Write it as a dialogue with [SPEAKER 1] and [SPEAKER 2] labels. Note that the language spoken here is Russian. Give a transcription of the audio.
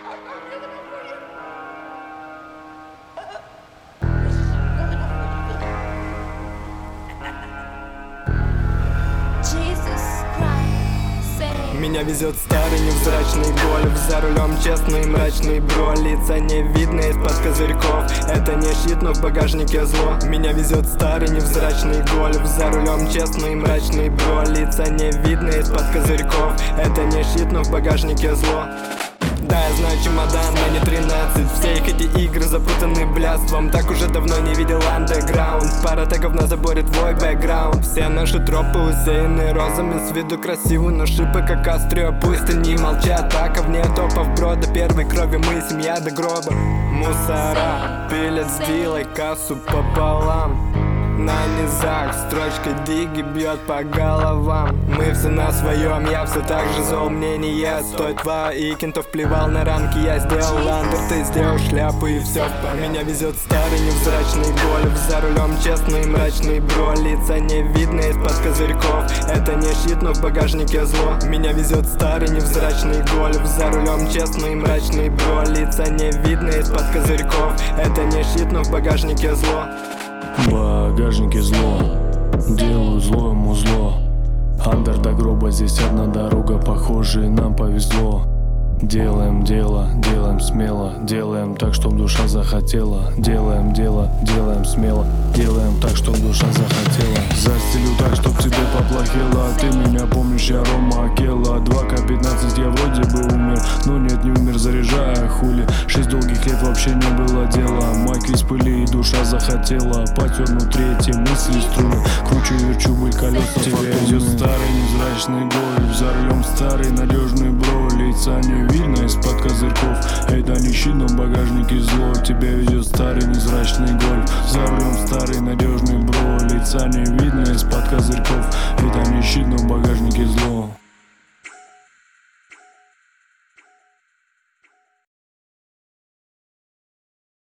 [SPEAKER 1] Меня везет старый невзрачный гольф, за рулем честный мрачный бро. Лица не видно из-под козырьков, это не щит, но в багажнике зло. Меня везет старый невзрачный гольф, за рулем честный мрачный бро. Лица не видно из-под козырьков, это не щит, но в багажнике зло. Да, я знаю чемодан, но не 13. Все их эти игры запутаны блядством. Так уже давно не видел андеграунд. Пара тегов на заборе, твой бэкграунд. Все наши тропы усеяны розами. С виду красивы, но шипы как острые. Пусть они молчат, так, а вне топов брода. Первой крови мы, семья до гроба. Мусора пилят с вилой кассу пополам. На низах строчка диги бьет по головам. Мы все на своем, я все так же зол. Мне не ест, стоит два и кентов плевал на рамки. Я сделал ландер, ты сделал шляпу и все. Меня везет старый невзрачный гольф, за рулем честный мрачный бро. Лица не видно из-под козырьков, это не щит, но в багажнике зло. Меня везет старый невзрачный гольф, за рулем честный мрачный бро. Лица не видно из-под козырьков, это не щит, но в багажнике зло.
[SPEAKER 2] В багажнике зло, делаю зло ему зло. Андер до гроба, здесь одна дорога, похоже, нам повезло. Делаем дело, делаем смело, делаем так, чтоб душа захотела. Делаем дело, делаем смело, делаем так, чтоб душа захотела. Застелю так, чтоб тебе поплохело. Ты меня помнишь, я Рома Акела. 2К15, я вроде бы умер, но нет, не умер, заряжая хули. 6 долгих лет вообще не было дела. Майк из пыли и душа захотела. Потерну третьи мысли струны, кручу, верчу, быль колеса. Тебя идет старый невзрачный гольф, за рулем старый надежный бро. Лица не видно из-под козырьков, это не щит, но в багажнике зло. Тебя ведет старый невзрачный гольф, за рулем старый надежный бро. Лица не видно из-под козырьков, это не щит, но в багажнике зло.